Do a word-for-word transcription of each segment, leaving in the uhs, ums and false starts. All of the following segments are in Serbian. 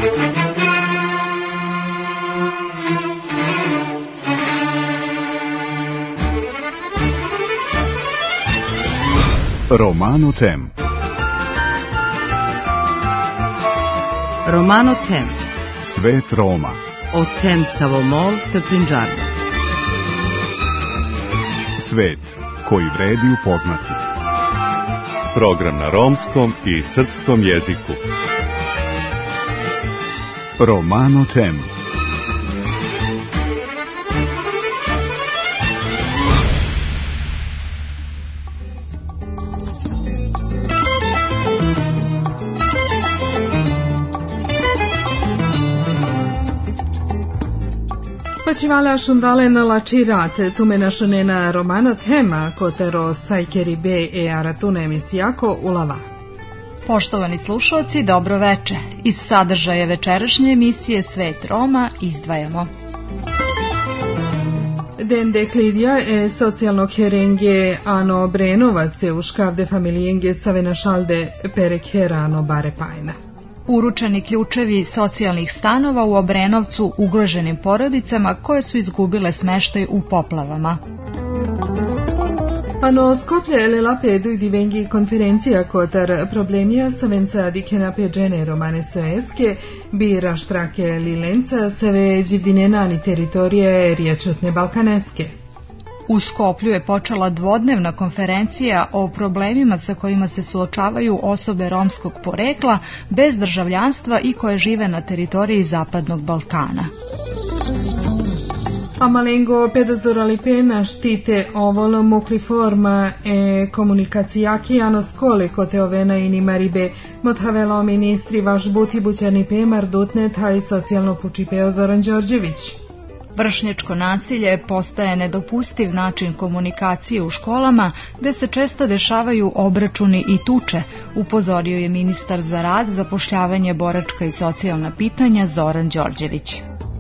Romano Tem. Romano Tem. Svet Roma. O tem Savomol te Prinđarno. Svet koji vredi upoznati. Program na romskom i srpskom jeziku. Romano Tem. Pacivala shundalen la cirate, tumena shunena Romano Tema, kotero sajkeri be e aratune emisijako ulava. Poštovani slušalci, dobro veče. Iz sadržaja večerašnje emisije Svet Roma izdvajamo. Den deklidja e socijalnog herenge ano Brenovac e uškavde familijenge savenašalde perek herano bare pajna. Uručeni ključevi socijalnih stanova u Obrenovcu ugroženim porodicama koje su izgubile smeštaj u poplavama. Ano Skoplje lela pedu i divengi konferencija kotar problemija savenca dikena peđene romane soeske bi raštrake lilenca save dživdinenani teritorije riječotne balkaneske. U Skoplju je počela dvodnevna konferencija o problemima sa kojima se suočavaju osobe romskog porekla bez državljanstva i koje žive na teritoriji Zapadnog Balkana. A malengo pedazorali pena štite ovolo mukliforma e komunikacijaki ano skole kote ovena i nimaribe modhavelo ministri vaš buti bućani pe mardutne taj socijalno pučipeo Zoran Đorđević. Vršnjačko nasilje postaje nedopustiv način komunikacije u školama, gde se često dešavaju obračuni i tuče, upozorio je ministar za rad, zapošljavanje, boračka i socijalna pitanja Zoran Đorđević.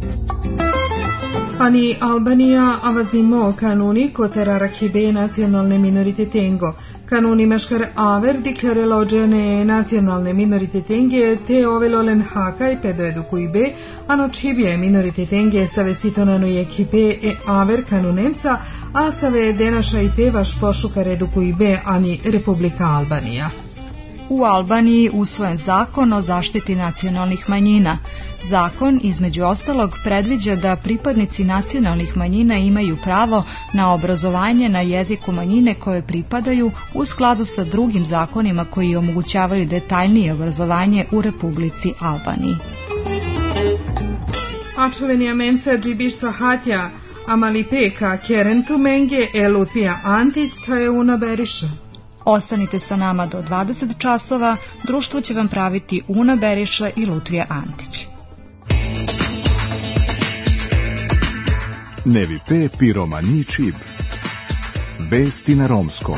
Ani Albanija avazimo kanuni kotera rakibe nacionalne minorititengo. Kanuni meškar aver diklare lođene nacionalne minorititenge te ovelolen haka i pedo edukujbe, ano čibje minorititenge save sitonano je kipe e aver kanunenca, a save denaša i pevaš pošukar edukujbe ani Republika Albanija. U Albaniji usvojen zakon o zaštiti nacionalnih manjina. Zakon, između ostalog, predviđa da pripadnici nacionalnih manjina imaju pravo na obrazovanje na jeziku manjine koje pripadaju u skladu sa drugim zakonima koji omogućavaju detaljnije obrazovanje u Republici Albaniji. Ačuvenija menca džibiš sahatja, amali peka kerentu menge e Lutvija Antić ta je una beriša. Ostanite sa nama do dvadeset časova, društvo će vam praviti Una Beriša i Lutvija Antić. Nevi pe piromani čib. Vesti na romskom.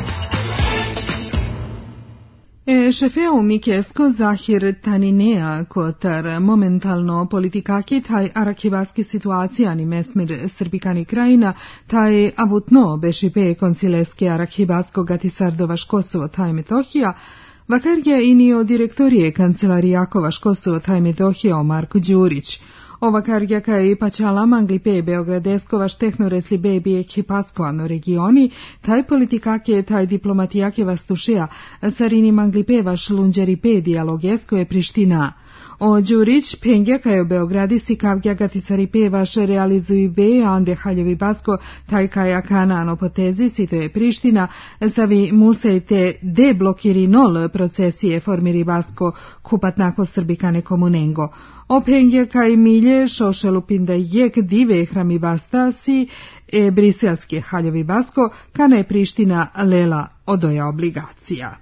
E šefeo Mikesko Zahir Taninea kotar momentalno politikaki taj arakivaski situacija ni mesmir Srbikani krajina taj avutno bešipe konsileske arakivasko gatisardovaš Kosovo taj Metohija vakarja inio direktorije kancelaриjakovaš Kosovo taj Metohija Marko Đurić. Ova kargjaka i pačala manglipe beogradeskovaš tehnoresli bebi ekipaskoano regioni, taj politikake, taj diplomatijake vastušeja, sarini manglipevaš lunđeripe dijalogesko je Priština. O Đurić, pengjaka je Beogradi si kavgjagati saripevaš realizuju be, ande haljevi basko, taj kaja kanano potezi, si to je Priština, savi musejte deblokirinol procesije formiri basko kupatnako srbikane komunengo. O pengjaka i milje šošelupinda jek dive hrami basta si e briselske haljevi basko, kana je Priština lela odoja obligacija.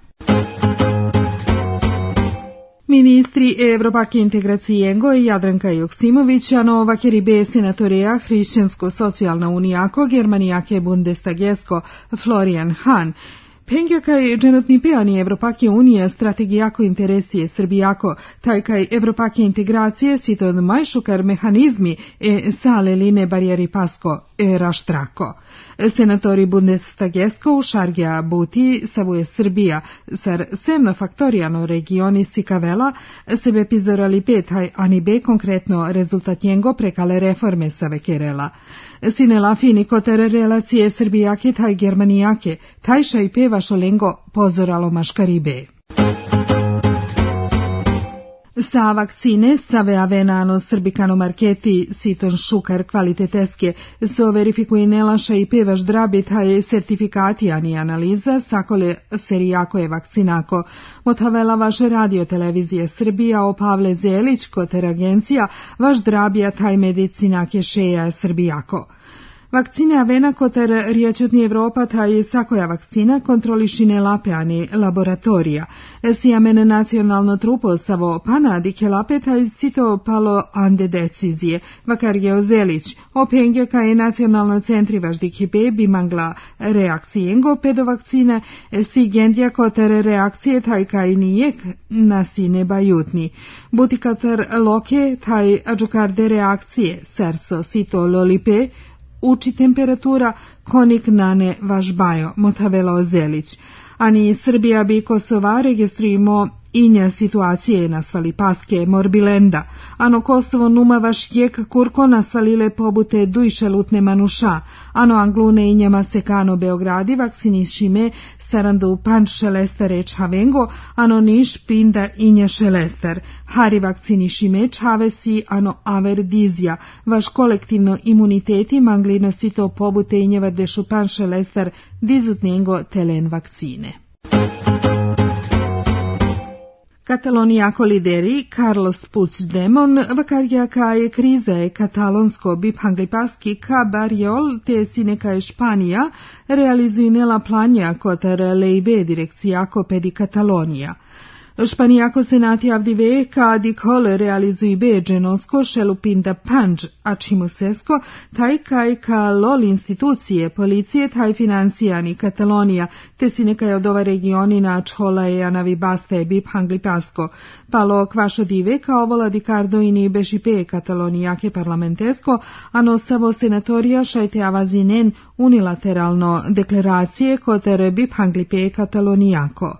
Ministri Evropake integracijengo i Jadranka Joksimović, a nova keribe senatoreja Hrišćansko-socijalna unijako, Germanijake Bundestagesko Florian Han, pengjaka je dženotni peani Evropake unije strategijako interesije Srbijako, taj kaj Evropake integracije siton majšukar mehanizmi e sale line barijeri pasko e raštrako. Senatori Bundestagesko Šargija Buti, savuje Srbija, sar semno faktorijalno regioni Sikavela, sebe pizorali petaj ani be konkretno rezultat njengo prekale reforme save Kerela. Sinela fini kotere relacije Srbijake taj Germanijake, tajša i peva šolengo pozoralo maškaribe. Sa vakcine save avenano srbikano marketi siton šukar kvaliteteske so verifikuje nelaša i pevaš drabi taj sertifikati ani analiza sakole serijako je vakcinako. Motavela vaše radio televizije Srbija o Pavle Zelić koter agencija vaš drabija taj medicinake šeja Srbijako. Vakcine avena koter riječutni Evropa taj sakoja vakcina kontrolišine lapeani laboratorija. Sijamen nacionalno trupo savo panadike lape taj sito palo ande decizije. Vakar Geozelić, openge kaj nacionalno centri važdike bi mangla reakcijengo pedo vakcine, si gendja koter reakcije taj kaj nijek nasine bajutni. Buti koter loke taj adžukarde reakcije, serso sito lolipe, uči temperatura, konik nane vaš bajo, Motavela Ozelić. Ani Srbija bi Kosova registrujemo inja situacije nasvali paske morbilenda, ano Kosovo numa vaš jek kurko nasvalile pobute dujše lutne manuša, ano Anglune i njema sekano Beogradi vakcinišime sarandu panč šelester reč havengo, ano niš pinda inja šelester. Hari vakcinišime čavesi ano averdizija, vaš kolektivno imuniteti manglino sito pobute i njeva dešu pan šelester dizutnjengo telen vakcine. Katalonijako lideri Carlos Puigdemont vakarja kaj kriza je katalonsko biphanglipaski ka barjol te sine kaj Španija realizinela planja kotar leibe direkcijako pedi Katalonija. Španijako senati avdive ka dikole realizui be dženosko šelupinda panđ, a čimosesko taj kaj ka lol institucije, policije taj financijani Katalonija, te si nekaj od ova regioni na čhola je anavi baste bip hanglipasko. Palo kvašo dive ka ovola dikardo ini bešipe Katalonijake parlamentesko, ano savo senatorija šajte avazinen unilateralno deklaracije kotere bip hanglipe Katalonijako.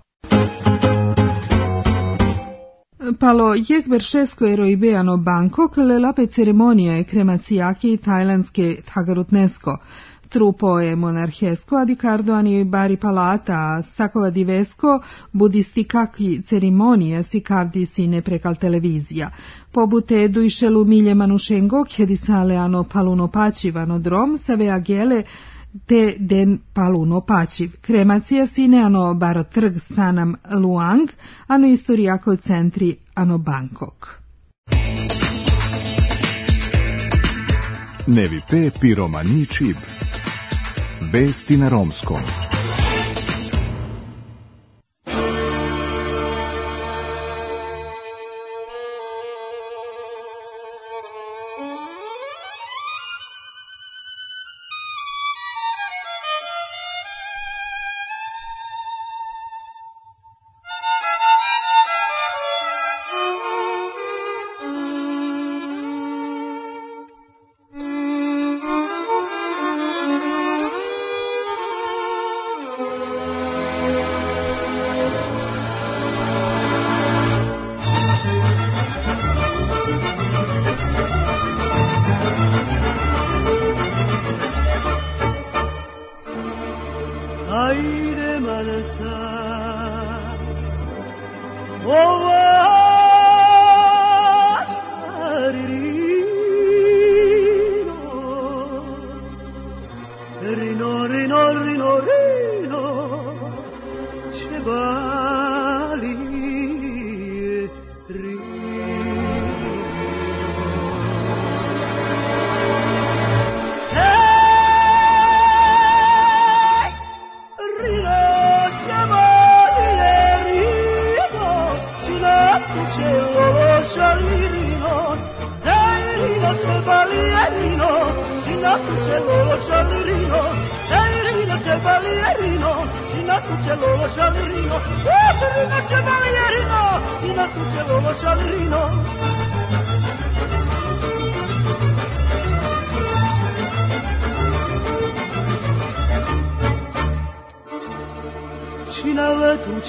Palo jek veršesko eroibeano Bangkok le lape ceremonija je kremacijaki tajlandske Thagarutnesko. Trupo je monarhesko, a dikardo ani bari palata, sakova divesko, budistikaki ceremonija si kavdi si ne prekal televizija. Pobute dujšelu milje manušengo, kjedi sale ano paluno pačivano drom, save agele, te den paluno pačiv. Kremacija sine ano baro trg sanam Luang, ano istorijako centri ano Bangkok. Nevi pe piromani čib. Vesti na romskom.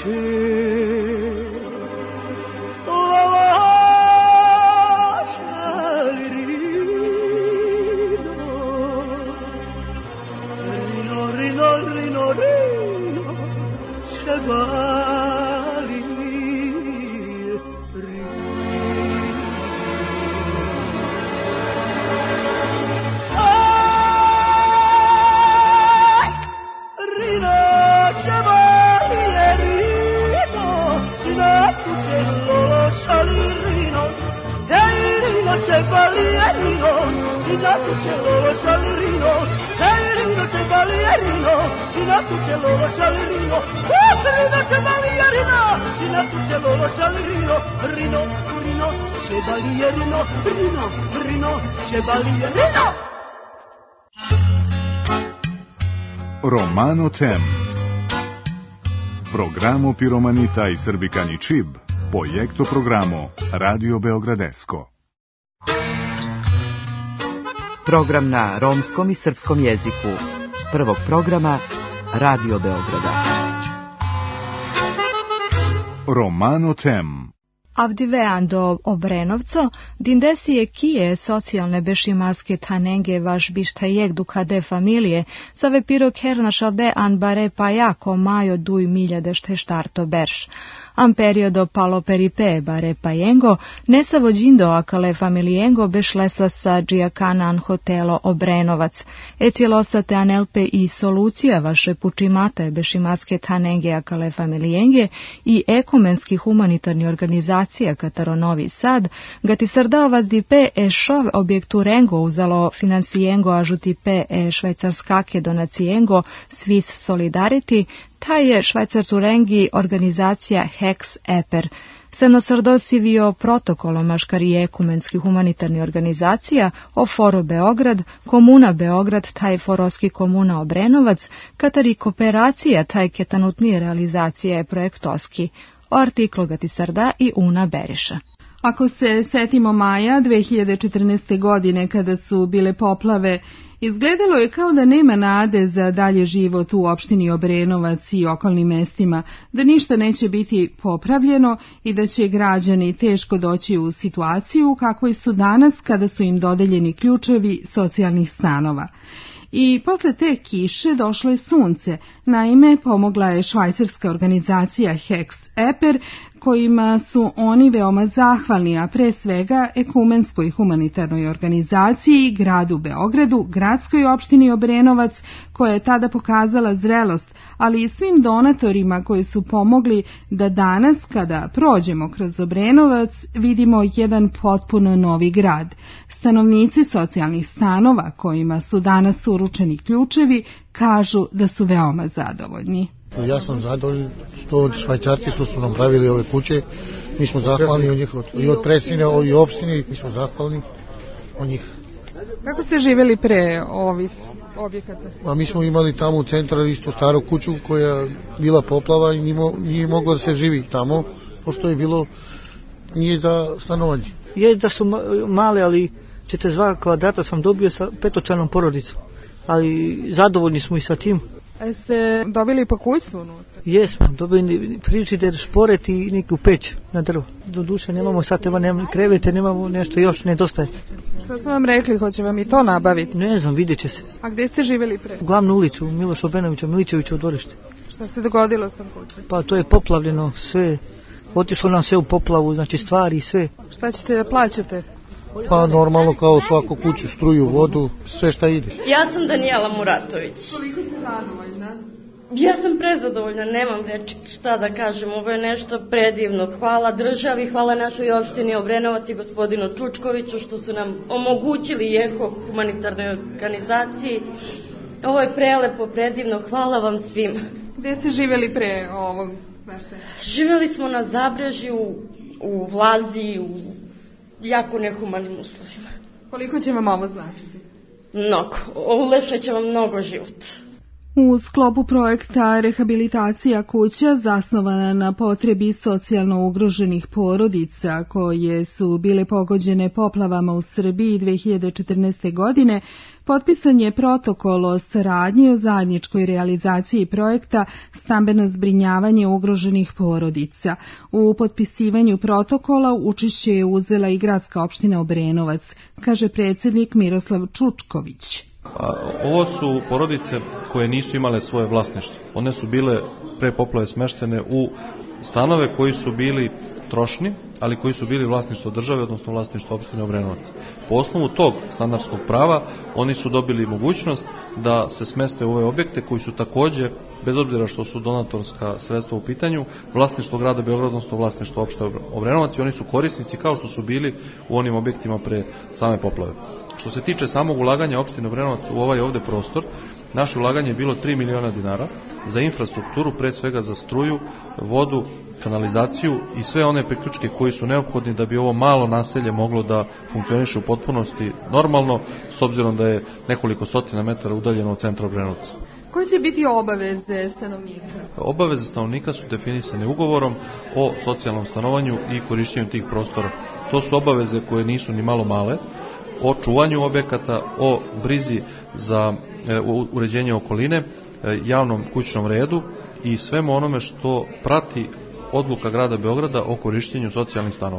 Romano Tem. Programo Piromanita i Srbikani Čib, projekto programo Radio Beogradesko. Program na romskom i srpskom jeziku. Prvog programa Radio Beograda. Romano Tem. Avdiveando Obrenovco, dindesije kije socijalne bešimaske tanenge vaš bištajek dukade familije, save piro kernašalde anbare pa jako majo duj miljadešte štarto berš. Am periodo palo peripe bare pajengo, ne sa vođindo akale familijengo beš lesa sa džiakanan hotelo Obrenovac. E cijelosate anelpe i solucija vaše pučimate bešimaske tanenge akale familijenge i ekumenski humanitarni organizacija Kataro Novi Sad, gati srdao vas di pe e šov objektu rengo uzalo finansijengo ažuti pe e švajcarskake donacijengo Swiss Solidarity, taj je švajcarcu rengi organizacija Hex Eper. Semno srdosivio protokolom maškari ekumenski humanitarni organizacija o Foro Beograd, Komuna Beograd, taj Foroski komuna Obrenovac, katari kooperacija taj ketanutnije realizacije projektoski. O artiklu gati srda i Una Beriša. Ako se setimo maja dve hiljade četrnaeste. godine kada su bile poplave, izgledalo je kao da nema nade za dalje život u opštini Obrenovac i okolnim mestima, da ništa neće biti popravljeno i da će građani teško doći u situaciju u kakvoj su danas kada su im dodeljeni ključevi socijalnih stanova. I posle te kiše došlo je sunce. Naime, pomogla je švajcarska organizacija Hex Eper, kojima su oni veoma zahvalni, a pre svega ekumenskoj humanitarnoj organizaciji, gradu Beogradu, gradskoj opštini Obrenovac, koja je tada pokazala zrelost, ali i svim donatorima koji su pomogli da danas, kada prođemo kroz Obrenovac, vidimo jedan potpuno novi grad. Stanovnici socijalnih stanova, kojima su danas uručeni ključevi, kažu da su veoma zadovoljni. Ja sam zadovoljan što Švajcarci su, su nam pravili ove kuće. Mi smo zahvalni od njih, i od predsjednika, i opštine, mi smo zahvalni od njih. Kako ste živjeli pre ovih objekata? A mi smo imali tamo u centru isto staru kuću koja je bila poplava i nije, nije moglo da se živi tamo, pošto je bilo nije za stanovanje. Je da su male, ali četrdeset dva kvadrata sam dobio sa petočlanom porodicom, ali zadovoljni smo i sa tim. A ste dobili pokućstvo unutra? Jesmo, dobili frižider, šporet i neku peć na drvo. Do duše nemamo sad, nemamo krevete, nemamo nešto još, nedostaje. Šta su vam rekli, hoće vam i to nabaviti? Ne znam, vidjet će se. A gdje ste živjeli pre? U glavnu ulicu, Miloš Obenovića, Milićevića u dvorište. Šta se dogodilo s tom kućom? Pa to je poplavljeno sve, otišlo nam sve u poplavu, znači stvari i sve. Šta ćete da plaćate? Pa normalno kao svaku kuću, struju, vodu, sve šta ide. Ja sam Danijela Muratović. Koliko ste zadovoljna? Ja sam prezadovoljna, nemam reći šta da kažem, ovo je nešto predivno. Hvala državi, hvala našoj opštini Obrenovac i gospodinu Čučkoviću što su nam omogućili eko humanitarnoj organizaciji. Ovo je prelepo, predivno, hvala vam svima. Gde ste živjeli pre ovog smeštaja? Živjeli smo na Zabrežju, u Vlazi, u jako nehumanim uslovima. Koliko će vam ovo značiti? Mnogo. Ulepšat će vam mnogo život. U sklopu projekta Rehabilitacija kuća, zasnovana na potrebi socijalno ugroženih porodica koje su bile pogođene poplavama u Srbiji dve hiljade četrnaeste. godine, potpisan je protokol o saradnji o zajedničkoj realizaciji projekta Stambeno zbrinjavanje ugroženih porodica. U potpisivanju protokola učešće je uzela i gradska opština Obrenovac, kaže predsjednik Miroslav Čučković. Ovo su porodice koje nisu imale svoje vlasništvo. One su bile pre poplave smeštene u stanove koji su bili trošni, ali koji su bili vlasništvo države, odnosno vlasništvo opštine Obrenovac. Po osnovu tog stanarskog prava oni su dobili mogućnost da se smeste u ove objekte koji su takođe, bez obzira što su donatorska sredstva u pitanju, vlasništvo grada Beograda, odnosno vlasništvo opštine Obrenovac, i oni su korisnici kao što su bili u onim objektima pre same poplave. Što se tiče samog ulaganja opštine Obrenovac u ovaj ovde prostor, naše ulaganje je bilo tri miliona dinara za infrastrukturu, pre svega za struju, vodu, kanalizaciju i sve one priključke koji su neophodni da bi ovo malo naselje moglo da funkcioniše u potpunosti normalno, s obzirom da je nekoliko stotina metara udaljeno od centra Obrenovca. Koje će biti obaveze stanovnika? Obaveze stanovnika su definisane ugovorom o socijalnom stanovanju i korišćenju tih prostora. To su obaveze koje nisu ni malo male, o čuvanju objekata, o brizi za e, uređenje okoline, e, javnom kućnom redu i svemu onome što prati odluka grada Beograda o korišćenju socijalnih stanova.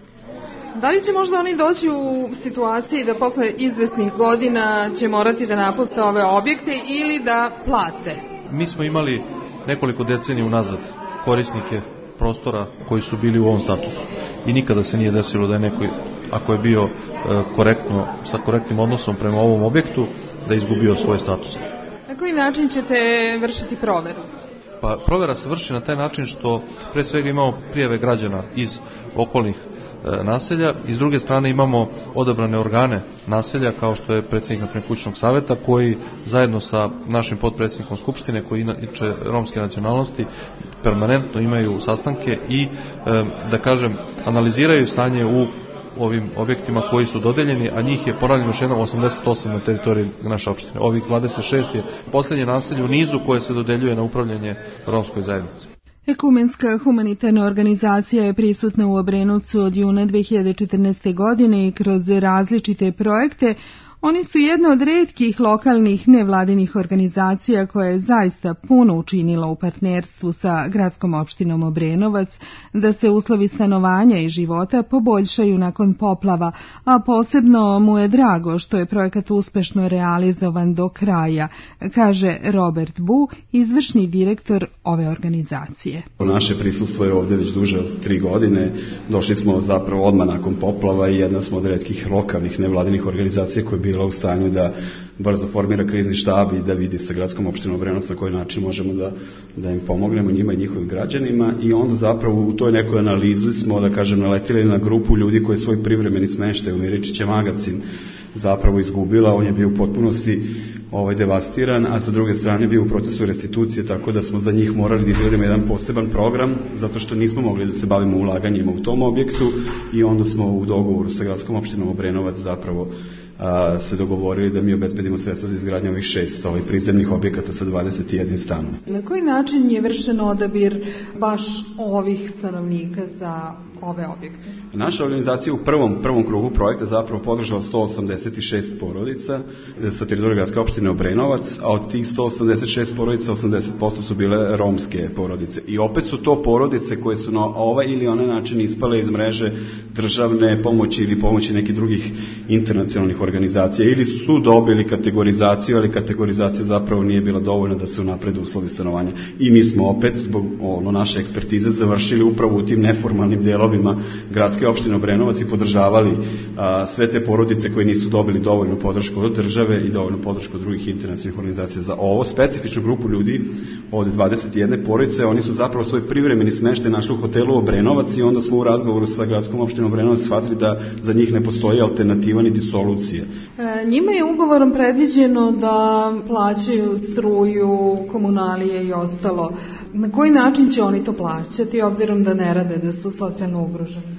Da li će možda oni doći u situaciji da posle izvesnih godina će morati da napuste ove objekte ili da plate? Mi smo imali nekoliko decenija unazad korisnike prostora koji su bili u ovom statusu i nikada se nije desilo da je neko, ako je bio korektno, sa korektnim odnosom prema ovom objektu, da je izgubio svoj status. Na koji način ćete vršiti proveru? Pa provera se vrši na taj način što pre svega imamo prijave građana iz okolnih e, naselja i s druge strane imamo odabrane organe naselja kao što je predsjednik naprimjer kućnog saveta koji zajedno sa našim potpredsjednikom Skupštine koji inače romske nacionalnosti permanentno imaju sastanke i e, da kažem analiziraju stanje u ovim objektima koji su dodeljeni, a njih je ponavljeno još jednom osamdeset osam na teritoriji naše opštine. Ovih dvadeset šest je poslednje naselje u nizu koje se dodeljuje na upravljanje romskoj zajednici. Ekumenska humanitarna organizacija je prisutna u Obrenovcu od juna dve hiljade četrnaeste. godine i kroz različite projekte oni su jedna od retkih lokalnih nevladinih organizacija koja je zaista puno učinila u partnerstvu sa gradskom opštinom Obrenovac da se uslovi stanovanja i života poboljšaju nakon poplava, a posebno mu je drago što je projekat uspešno realizovan do kraja, kaže Robert Bu, izvršni direktor ove organizacije. Naše prisustvo je ovdje već duže od tri godine. Došli smo zapravo odmah nakon poplava i jedna smo od retkih lokalnih nevladinih organizacija koje bila u stanju da brzo formira krizni štab i da vidi sa gradskom opštinom Obrenovac na koji način možemo da, da im pomognemo njima i njihovim građanima i onda zapravo u toj nekoj analizi smo, da kažem, naletili na grupu ljudi koji svoj privremeni smeštaj u Miričiće magacin zapravo izgubila, on je bio u potpunosti ovaj, devastiran, a sa druge strane bio u procesu restitucije, tako da smo za njih morali da izvedemo jedan poseban program, zato što nismo mogli da se bavimo ulaganjima u tom objektu i onda smo u dogovoru sa gradskom opštinom Obrenovac zapravo a, se dogovorili da mi obezbedimo sredstva za izgradnju ovih šest ovaj, prizemnih objekata sa dvadeset jedan stanom. Na koji način je vršen odabir baš ovih stanovnika za ove objekte? Naša organizacija u prvom, prvom krugu projekta zapravo podržala sto osamdeset šest porodica sa teritorije gradske opštine Obrenovac, a od tih sto osamdeset šest porodica osamdeset posto su bile romske porodice. I opet su to porodice koje su na ovaj ili onaj način ispale iz mreže državne pomoći ili pomoći nekih drugih internacionalnih organizacija ili su dobili kategorizaciju, ali kategorizacija zapravo nije bila dovoljna da se unaprede uslovi stanovanja. I mi smo opet zbog ono, naše ekspertize završili upravo u tim neformalnim delovima gradske opštine Obrenovac i podržavali a, sve te porodice koje nisu dobili dovoljnu podršku od države i dovoljnu podršku od drugih internacionalnih organizacija. Za ovo specifičnu grupu ljudi od dvadeset jedne porodice, oni su zapravo svoj privremeni smeštaj našli u hotelu Obrenovac i onda smo u razgovoru sa gradskom opštinom Obrenovac shvatili da za njih ne postoji alternativa niti solucije. E, njima je ugovorom predviđeno da plaćaju struju, komunalije i ostalo. Na koji način će oni to plaćati, obzirom da ne rade, da su socijalno ugroženi?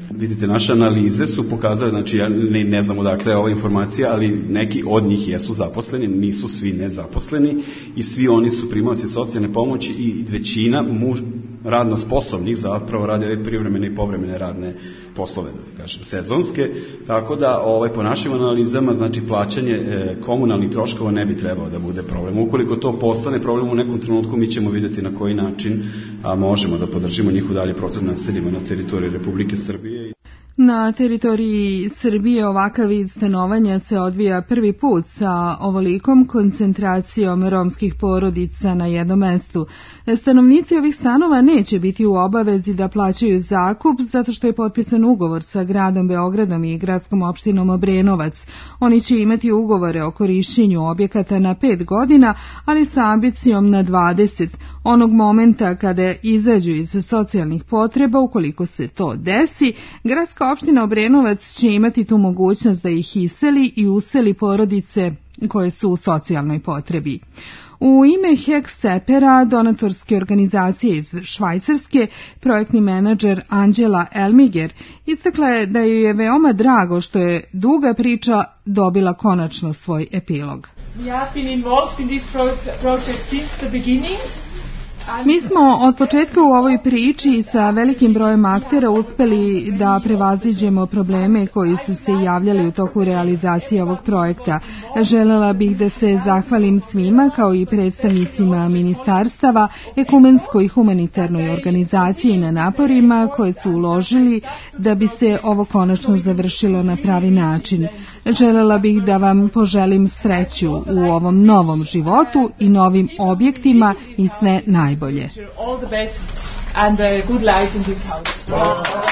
Vidite, naše analize su pokazale, znači ja ne, ne znam odakle je ova informacija, ali neki od njih jesu zaposleni, nisu svi nezaposleni i svi oni su primaoci socijalne pomoći i većina muž, radno sposobnih zapravo rade privremene i povremene radne poslove, da kažem, sezonske, tako da ovaj, po našim analizama, znači plaćanje e, komunalnih troškova ne bi trebao da bude problem. Ukoliko to postane problem u nekom trenutku, mi ćemo vidjeti na koji način a, možemo da podržimo njihov dalje proces naseljima na teritoriji Republike Srbije. Na teritoriji Srbije ovakav vid stanovanja se odvija prvi put sa ovolikom koncentracijom romskih porodica na jednom mestu. Stanovnici ovih stanova neće biti u obavezi da plaćaju zakup zato što je potpisan ugovor sa gradom Beogradom i gradskom opštinom Obrenovac. Oni će imati ugovore o korišćenju objekata na pet godina, ali sa ambicijom na dvadeset. Onog momenta kada izađu iz socijalnih potreba, ukoliko se to desi, gradska opština Obrenovac će imati tu mogućnost da ih iseli i useli porodice koje su u socijalnoj potrebi. U ime Heksepera, donatorske organizacije iz Švajcarske, projektni menadžer Anđela Elmiger istakla je da joj je veoma drago što je duga priča dobila konačno svoj epilog. Ja been involved in this project since the beginning. Mi smo od početka u ovoj priči sa velikim brojem aktera uspeli da prevaziđemo probleme koji su se javljali u toku realizacije ovog projekta. Želela bih da se zahvalim svima kao i predstavnicima ministarstava, ekumenskoj i humanitarnoj organizaciji na naporima koje su uložili da bi se ovo konačno završilo na pravi način. Želela bih da vam poželim sreću u ovom novom životu i novim objektima i sve najbolje. All the best and a good life in this house.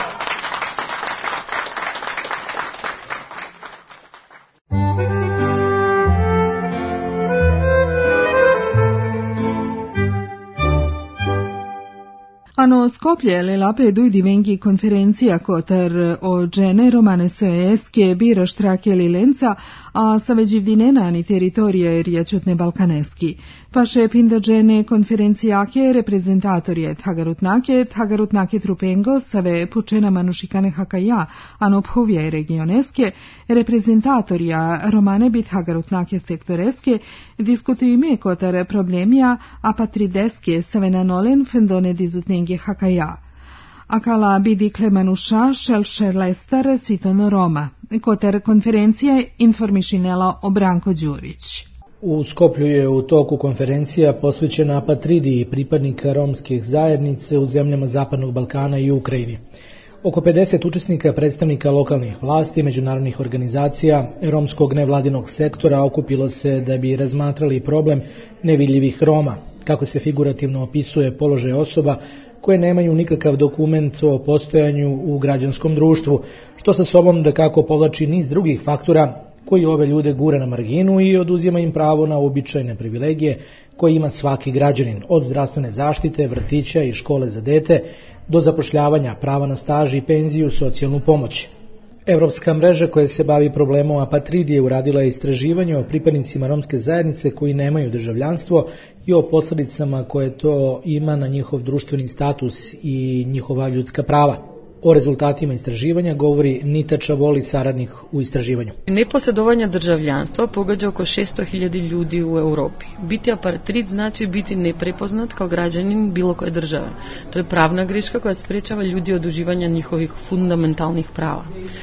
Ano Skoplje le Lape Divengi konferencija kotar o džene romane soeske bira štrake lilenca, a saveđivdinena ani teritorije rijačutne balkaneski. Paše pinda džene konferencijake reprezentatorije Thagarutnake, Thagarutnake trupengo save pučena manušikane hakaja, ano phovje regioneske, reprezentatorija romane bit Thagarutnake sektoreske, diskutujime kotar problemija apatrideske save nanolen fendone dizutnenge hakaja. Akala bidi klemanuša šel šerlestar sitono Roma. Kotar konferencija informišinela o Branko Đurić. U Skoplju je u toku konferencija posvećena apatridiji pripadnika romskih zajednice u zemljama Zapadnog Balkana i Ukrajini. Oko pedeset učesnika, predstavnika lokalnih vlasti, međunarodnih organizacija, romskog nevladinog sektora okupilo se da bi razmatrali problem nevidljivih Roma, kako se figurativno opisuje položaj osoba koje nemaju nikakav dokument o postojanju u građanskom društvu, što sa sobom da kako povlači niz drugih faktora koji ove ljude gura na marginu i oduzima im pravo na običajne privilegije koje ima svaki građanin, od zdravstvene zaštite, vrtića i škole za dete, do zapošljavanja, prava na staž i penziju, socijalnu pomoć. Evropska mreža koja se bavi problemom apatridije uradila je istraživanje o pripadnicima romske zajednice koji nemaju državljanstvo i o posljedicama koje to ima na njihov društveni status i njihova ljudska prava. O rezultatima istraživanja govori Nita Čavoli, saradnik u istraživanju. Neposjedovanje državljanstva pogađa oko šesto hiljada ljudi u Europi. Biti apatrid znači biti neprepoznat kao građanin bilo koje države. To je pravna greška koja sprečava ljudi od uživanja njihovih fundamentalnih prava.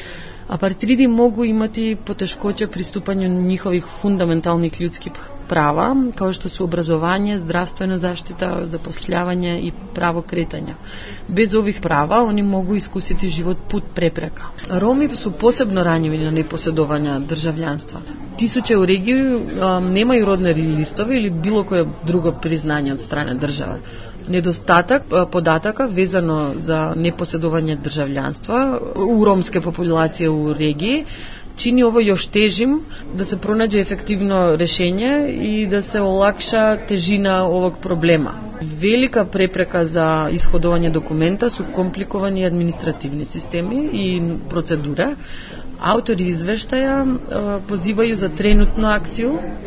Apatridi mogu imati poteškoće pristupanju njihovih fundamentalnih ljudskih prava, kao što su obrazovanje, zdravstvena zaštita, zapošljavanje i pravo kretanja. Bez ovih prava oni mogu iskusiti život put prepreka. Romi su posebno ranjivi na neposjedovanje državljanstva. Tisuće u regiji um, nemaju rodne listove ili bilo koje drugo priznanje od strane države. Nedostatak podataka vezano za neposjedovanje državljanstva u romske populacije u regiji čini ovo još težim da se pronađe efektivno rješenje i da se olakša težina ovog problema. Velika prepreka za ishodovanje dokumenta su komplikovani administrativni sistemi i procedure. Autori izveštaja pozivaju za trenutnu akciju.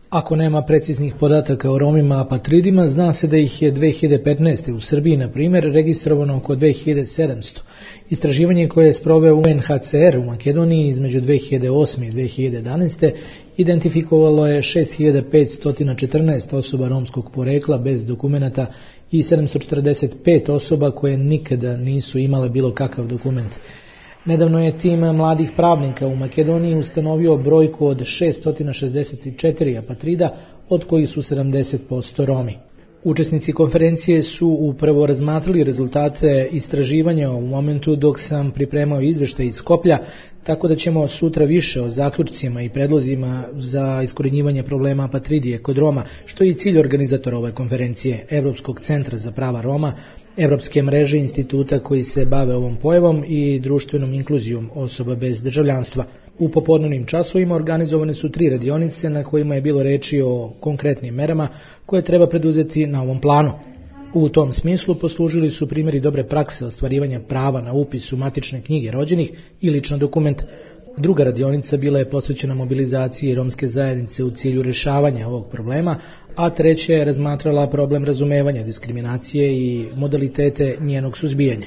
Ako nema preciznih podataka o Romima apatridima, zna se da ih je dve hiljade petnaeste. u Srbiji, na primjer, registrovano oko dve hiljade sedamsto. Istraživanje koje je sproveo U N H C R u Makedoniji između dve hiljade osme. i dve hiljade jedanaeste. identifikovalo je šest hiljada petsto četrnaest osoba romskog porekla bez dokumenata i sedamsto četrdeset pet osoba koje nikada nisu imale bilo kakav dokument. Nedavno je tim mladih pravnika u Makedoniji ustanovio brojku od šesto šezdeset četiri apatrida, od kojih su sedamdeset posto Romi. Učesnici konferencije su upravo razmatrali rezultate istraživanja u momentu dok sam pripremao izveštaj iz Skoplja, tako da ćemo sutra više o zaključcima i predlozima za iskorjenjivanje problema apatridije kod Roma, što je i cilj organizatora ove konferencije, Evropskog centra za prava Roma, Evropske mreže instituta koji se bave ovom pojavom i društvenom inkluzijom osoba bez državljanstva. U popodnevnim časovima organizovane su tri radionice na kojima je bilo reči o konkretnim merama koje treba preduzeti na ovom planu. U tom smislu poslužili su primjeri dobre prakse ostvarivanja prava na upis u matične knjige rođenih i lična dokumenta. Druga radionica bila je posvećena mobilizaciji romske zajednice u cilju rješavanja ovog problema, a treća je razmatrala problem razumevanja diskriminacije i modalitete njenog suzbijanja.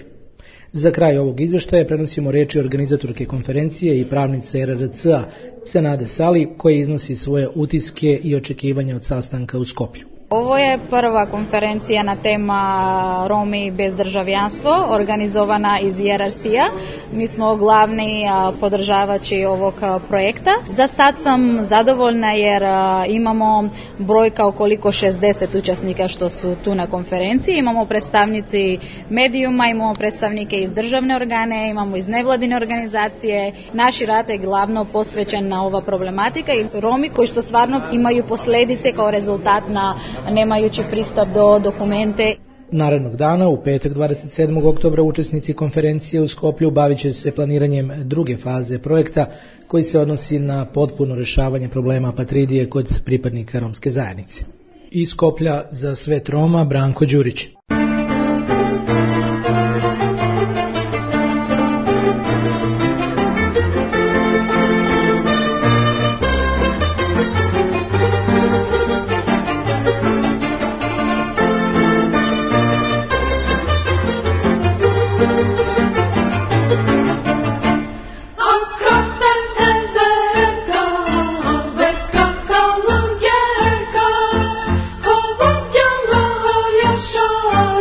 Za kraj ovog izveštaja prenosimo reči organizatorke konferencije i pravnice R R C-a Senade Sali, koja iznosi svoje utiske i očekivanja od sastanka u Skoplju. Ovo je prva konferencija na tema Romi bez državljanstvo, organizovana iz I R R C-a. Mi smo glavni podržavači ovog projekta. Za sad sam zadovoljna jer imamo brojka okoliko šezdeset učesnika što su tu na konferenciji. Imamo predstavnici medijuma, imamo predstavnike iz državne organe, imamo iz nevladine organizacije. Naš rad je glavno posvećen na ova problematika i Romi koji što stvarno imaju posljedice kao rezultat na nemajući pristup do dokumente. Narednog dana, u petak dvadeset sedmog oktobra, učesnici konferencije u Skoplju bavit će se planiranjem druge faze projekta koji se odnosi na potpuno rješavanje problema apatridije kod pripadnika romske zajednice. Iz Skoplja za Svet Roma, Branko Đurić. Shine.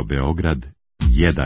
Radio Beograd jedan.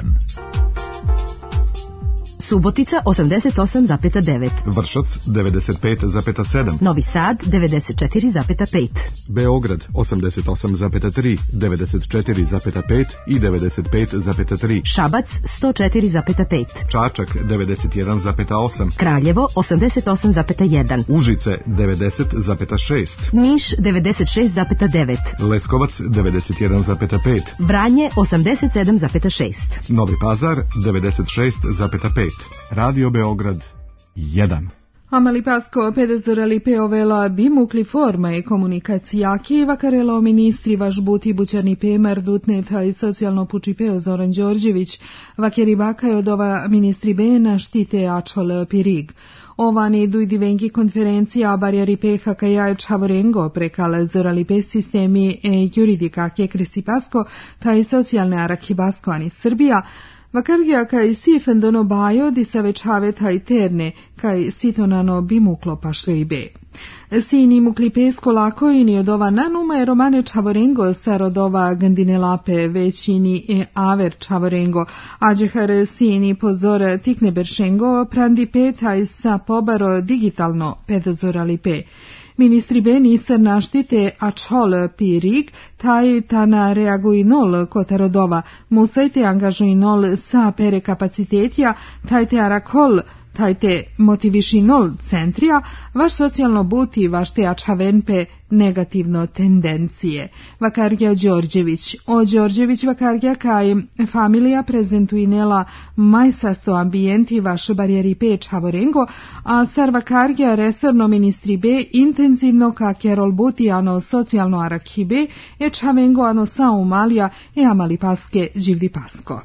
Subotica osamdeset osam zarez devet. Vršac devedeset pet zarez sedam. Novi Sad devedeset četiri zarez pet. Beograd osamdeset osam zarez tri, devedeset četiri zarez pet i devedeset pet zarez tri. Šabac sto četiri zarez pet. Čačak devedeset jedan zarez osam. Kraljevo osamdeset osam zarez jedan. Užice devedeset zarez šest. Niš devedeset šest zarez devet. Leskovac devedeset jedan zarez pet. Vranje osamdeset sedam zarez šest. Novi Pazar devedeset šest zarez pet. Radio Beograd jedan. Amali Pasko pedezorali peovela bimukli forma e komunikacijaki vakarela o ministri vaš buti bućarni pemar dutneta i socijalno puči peo Zoran Đorđević vakeri baka je od ova ministri bena štite ačol pirig. Ovani dujdi venki konferencija barjari peha kaja čavorengo prekala zorali pe sistemi e juridika ke kresi Pasko taj socijalne arakibasko ani Srbija Vakargija kaj si fendono bajo di sa večave taj terne, kaj sitonano bimuklo pašle i be. Sini mukli pesko lako i ni od ova nanuma je romane čavorengo sa rodova gandinelape većini e aver čavorengo, ađehar sini pozor tikne beršengo prandi petaj sa pobaro digitalno pedozorali pe. Ministri be nisar naštite ačol pirig, taj tana reaguinol kotarodova, musajte angažuinol sa pere kapacitetja, taj te arakol, taj te motivišinol centrija, vaš socijalno buti, vaš te ačavenpe negativno tendencije. Vakargija Đorđević. O Đorđević Vakargija kaj familija prezentuinela majsasto ambijenti vaš barijeri pe čavorengo, a sar Vakargija resorno ministri be intenzivno ka kerol buti ano socijalno arakibe e čavengo ano sao malija e amali paske živdi pasko.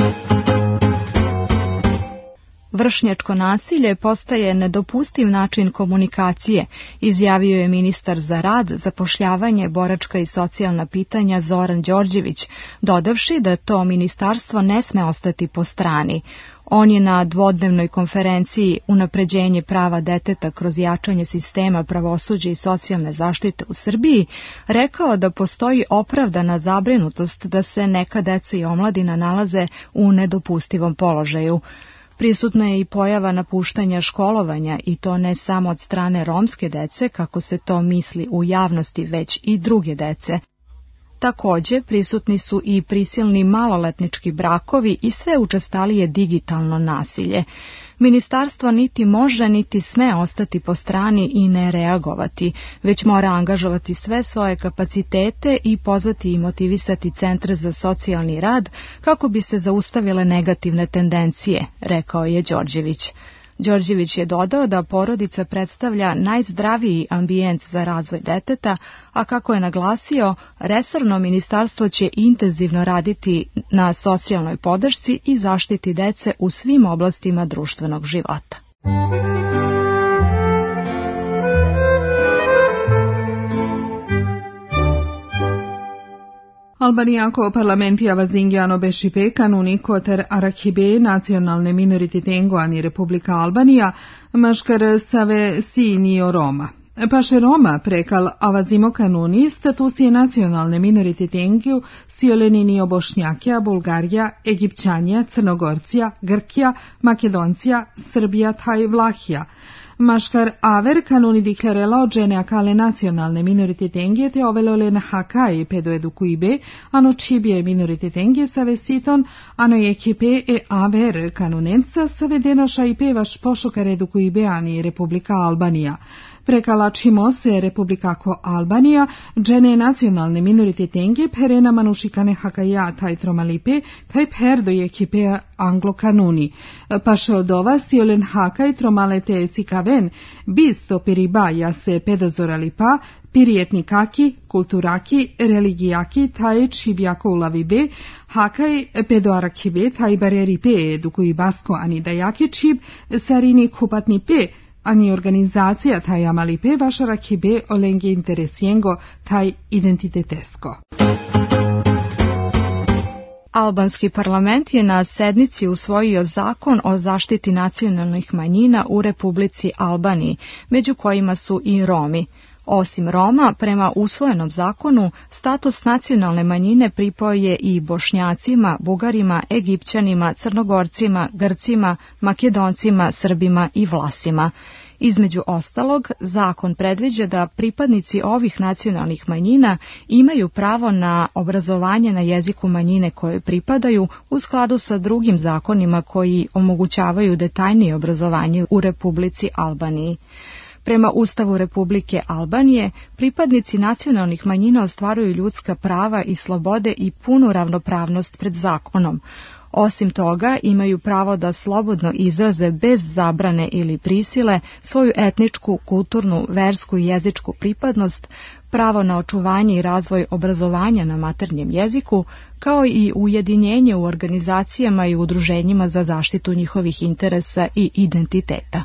Vršnjačko nasilje postaje nedopustiv način komunikacije, izjavio je ministar za rad, zapošljavanje, boračka i socijalna pitanja Zoran Đorđević, dodavši da to ministarstvo ne sme ostati po strani. On je na dvodnevnoj konferenciji Unapređenje prava deteta kroz jačanje sistema pravosuđa i socijalne zaštite u Srbiji rekao da postoji opravdana zabrinutost da se neka deca i omladina nalaze u nedopustivom položaju. Prisutna je i pojava napuštanja školovanja i to ne samo od strane romske dece, kako se to misli u javnosti, već i druge dece. Također prisutni su i prisilni maloletnički brakovi i sve učestalije digitalno nasilje. Ministarstvo niti može niti sme ostati po strani i ne reagovati, već mora angažovati sve svoje kapacitete i pozvati i motivisati centre za socijalni rad kako bi se zaustavile negativne tendencije, rekao je Đorđević. Đorđević je dodao da porodica predstavlja najzdraviji ambijent za razvoj deteta, a kako je naglasio, resorno ministarstvo će intenzivno raditi na socijalnoj podršci i zaštiti dece u svim oblastima društvenog života. Albanijako parlamentija vazingijano bešipe kanuni koter arakibe nacionalne minorititengo ani Republika Albanija maškar save sinio Roma. Paše Roma prekal avazimo kanuni statusije nacionalne minorititengu sioleninio Bošnjakija, Bulgarija, Egipćanija, Crnogorcija, Grkija, Makedoncija, Srbija taj Vlahija. Maškar aver kanuni diklarela od žene akale nacionalne minorititengie te ovelole na hakai pedo edukuibe, ano čibije minorititengie save siton, ano ekipe e aver kanunenca save denoša i pevaš pošokar edukuibe ani Republika Albanija. Prekalačimo se Republikako Albanija, džene nacionalne minorititengie perena manušikane hakaja taj tromalipe, kaj perdo ekipe anglo kanuni. Paše od ova siolen hakaj tromalete sikaven, bisto peribaja se pedozoralipa, pirijetnikaki, kulturaki, religijaki, taj čibjako ulavibe, hakaj pedoarakibe, taj bareripe edukuji basko ani dajaki čib, sarini kupatni pe, ani organizacija taj amalipe vaša rakibe olenge interesijengo taj identitetesko. Albanski parlament je na sednici usvojio zakon o zaštiti nacionalnih manjina u Republici Albaniji, među kojima su i Romi. Osim Roma, prema usvojenom zakonu, status nacionalne manjine pripao je i Bošnjacima, Bugarima, Egipćanima, Crnogorcima, Grcima, Makedoncima, Srbima i Vlasima. Između ostalog, zakon predviđa da pripadnici ovih nacionalnih manjina imaju pravo na obrazovanje na jeziku manjine koje pripadaju u skladu sa drugim zakonima koji omogućavaju detaljnije obrazovanje u Republici Albaniji. Prema Ustavu Republike Albanije, pripadnici nacionalnih manjina ostvaruju ljudska prava i slobode i punu ravnopravnost pred zakonom. Osim toga, imaju pravo da slobodno izraze bez zabrane ili prisile svoju etničku, kulturnu, versku i jezičku pripadnost, pravo na očuvanje i razvoj obrazovanja na maternjem jeziku, kao i ujedinjenje u organizacijama i udruženjima za zaštitu njihovih interesa i identiteta.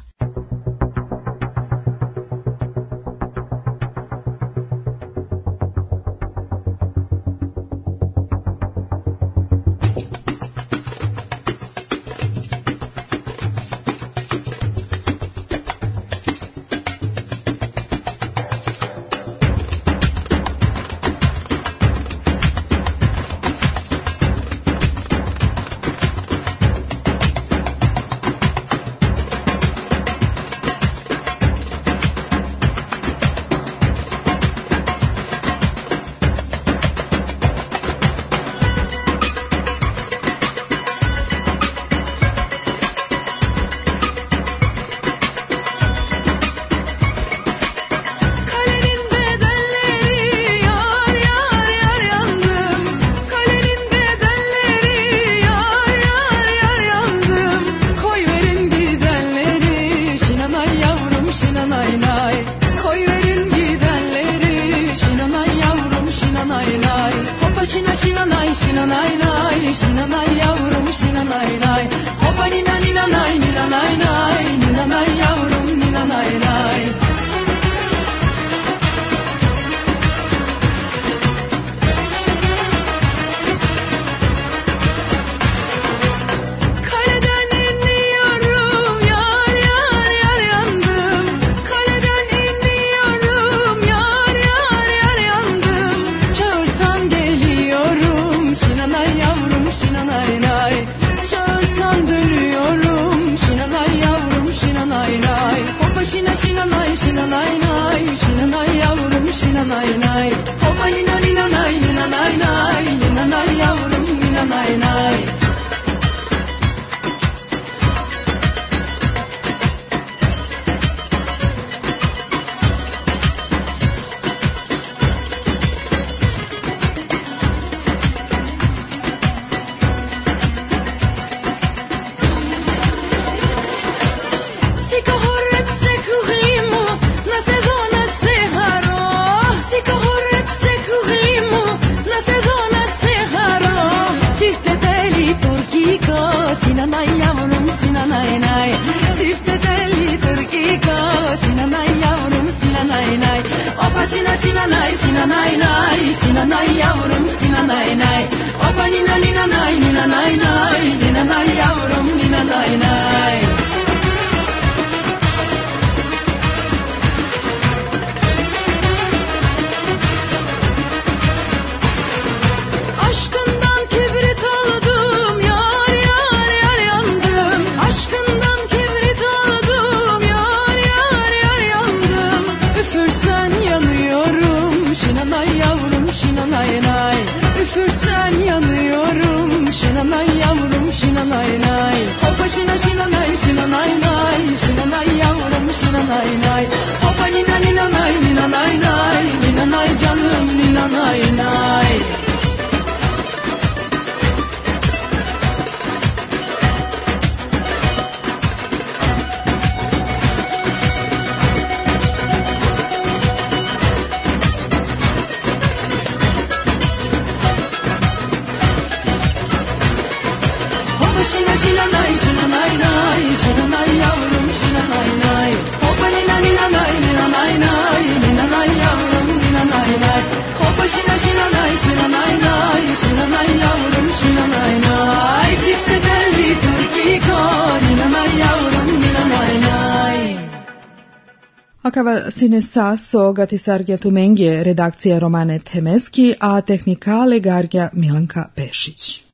Akava sine saso gatisargja tumengje redakcija Romane Temeski, a tehnikale gargja Milanka Pešić.